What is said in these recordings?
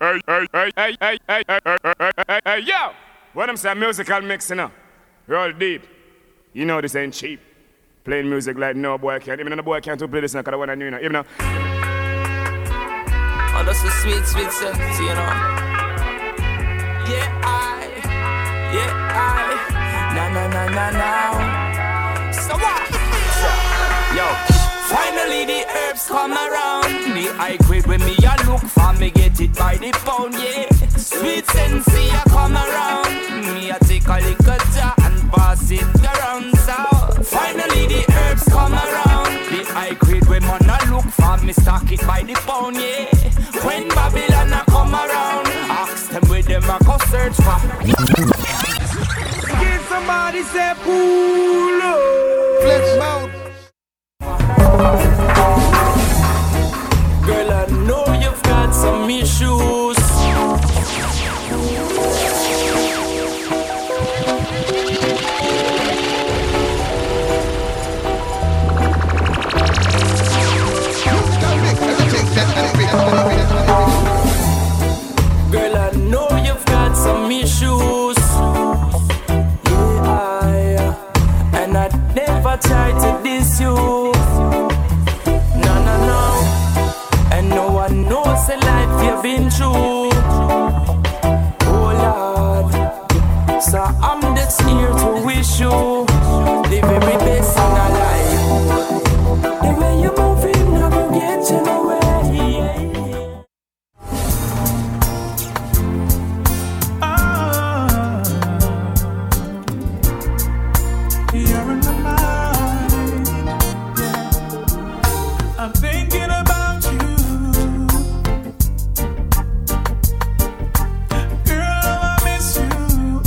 Hey, yo! What I'm saying, musical mix, you know? Roll deep. You know this ain't cheap. Playing music like no boy can't. Even the boy can't play this now, because I want to know, you know? Oh, that's a sweet, sweet sense, you know? Yeah, now. So what? Yo, finally the herbs come around. The high grade when me a look for me get it by the pound, yeah. Sweet sensei a come around. Me a take a little jar and pass it around. So finally the herbs come around. The high grade when man a look for me stock it by the pound, yeah. When Babylon a come around, ask them where them a go search for. Can somebody say pull up? Flex mouth. Girl, I know you've got some issues. Girl, I know you've got some issues. Yeah, and I'd never try to diss you. No. And no one knows the life you've been through. Oh Lord, so I'm just here to wish you the very best in our life. The way you're moving, I will get you nowhere. You're in my mind, yeah. I'm thinking about you. Girl, I miss you.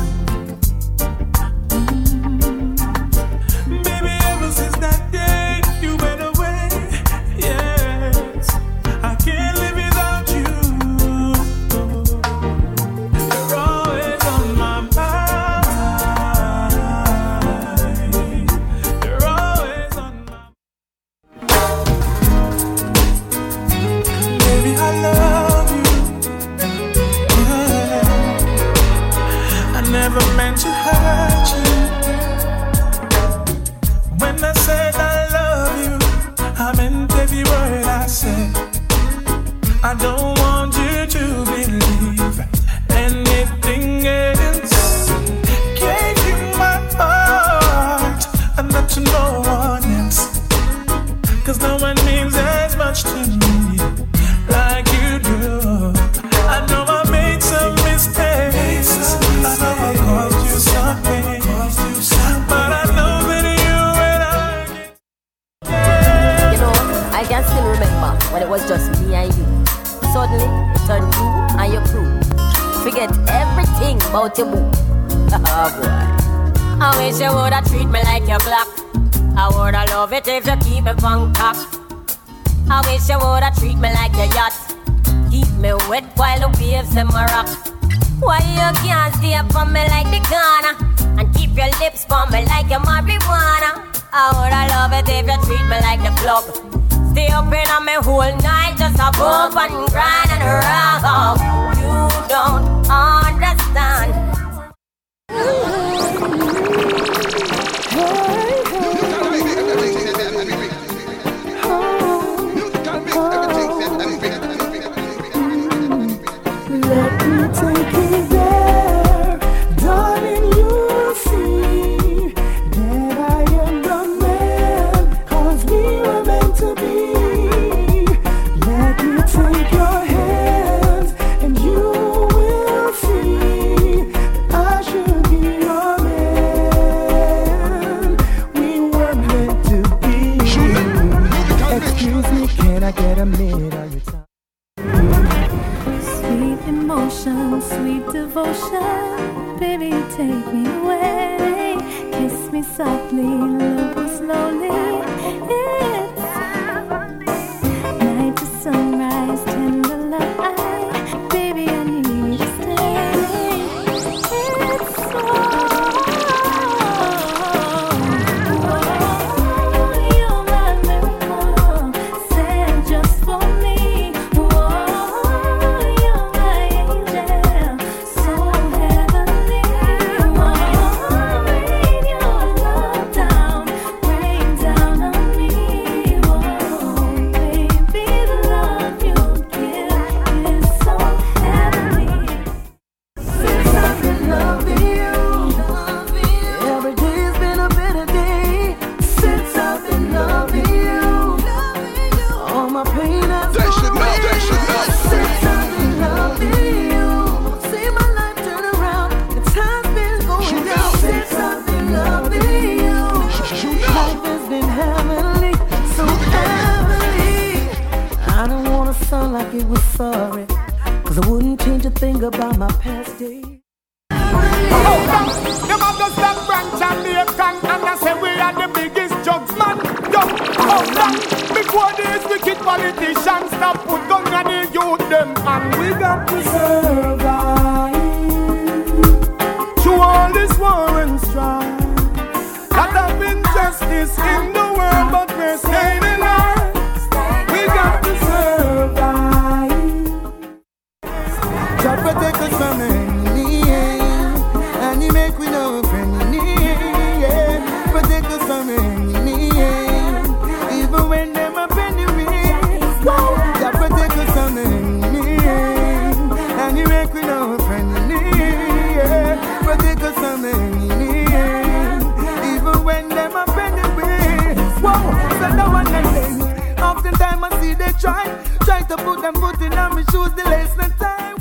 Baby, ever since that day you went away, yes, I can't live without you. You're always on my mind. You're always on my Baby, I love you. Yeah. I never meant to hurt you. When I said I love you, I meant every word I said. I don't want you to believe anything else. Gave you my heart and not to no one else. 'Cause no one means as much to me like you do. I know I made some mistakes. I know I caused you some pain. But I know that you and I You know, I can still remember when it was just me and you. Suddenly, it turned you and your crew. Forget everything about your boo. Oh boy. I wish you woulda treat me like your clock. I woulda love it if you keep me on top. I wish you woulda treat me like your yacht. Keep me wet while the waves in my rock. Why you can't stay for me like the Ghana and keep your lips for me like your marijuana? I woulda love it if you treat me like the club. Stay up in on me whole night just a bump and grind and rock. You don't understand. let me take you there, darling. You'll see that I am the man, 'cause we were meant to be. Let me take your hands and you will see that I should be your man. We were meant to be. Excuse me, can I get a minute of your time? Sweet emotion, sweet devotion, baby, take me away. Kiss me softly, love me slowly. It's night to sunrise, tender light. Baby, I need to stay. It's so you're my miracle, sent just for me. You're was sorry, 'cause I wouldn't change a thing about my past days. Them have to stop branch and bacon, and I say we are the biggest jugs, man. Yo, hold on. Before these wicked politicians stop put gun on the youth them, and we got to survive through all this war and strife. Lot of injustice in the world, but we're staying alive. We got to survive. God protect us from enemy, and He make we no friendly. Protect us from enemy, even when them up enemy. God protect us from enemy, and He make we no friendly. Protect us from enemy, even when them up enemy. Whoa, so no one can blame. Oftentimes I see they try to put them foot in on my shoes, the lace and tie.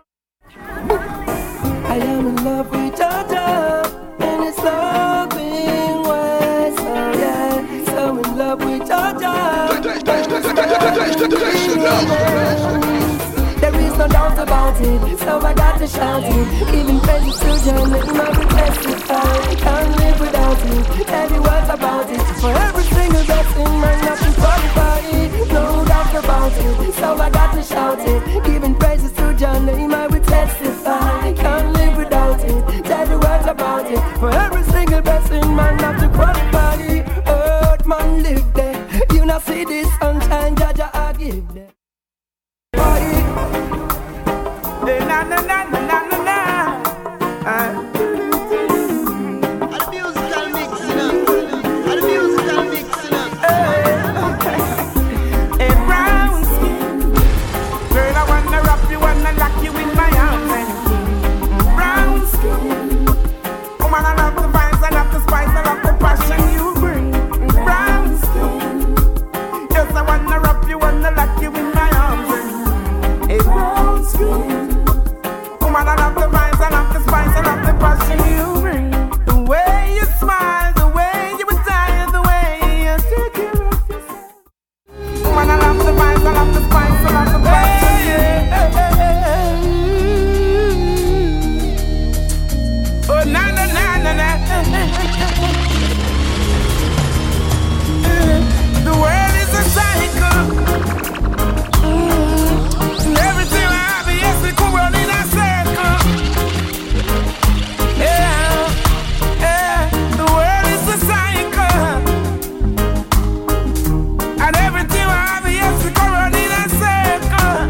I am in love with Georgia, and it's loving way. So yeah, so in love with Georgia. There is no doubt about it, so I got to shout it. Even crazy children, let me testify. Can't live without it, tell you what about it. For every single blessing, man, nothing qualify it. No doubt about it, so I got to shout it. Giving praises to John, name I will testify. Can't live without it, tell you what about it. For every single blessing, man, nothing qualify it. Earth man live there, you not see this sunshine, Jaja I give them. Na na na na na na na. The musical mixing up. The musical mixing up. A brown skin. Girl, I wanna wrap you, wanna lock you in my arms. Brown skin. Woman, I love the vibes, I love the spice, I love the passion you bring. Brown skin. Yes, I wanna wrap you, wanna lock you in my arms. A brown skin. Woman, I love the vibes, I love the spice, I love the passion you bring. The way you smile, the way you attire, the way you take care of yourself. Woman, I love the vibes, I love the spice, I love the passion. Oh, na na na na na. The world is a cycle. And everything I have, yes, it could run in a circle. Yeah, yeah. The world is a cycle. And everything I have, yes, it could run in a circle.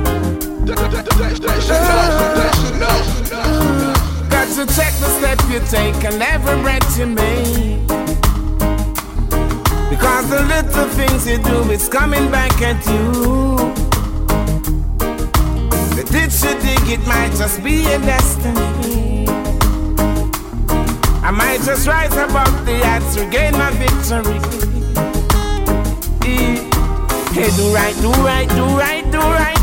Got to check the step you take and every breath you make. Because the little things you do, it's coming back at you. The ditch you dig, it might just be a destiny. I might just rise above the odds, regain my victory. Hey, do right, do right, do right, do right.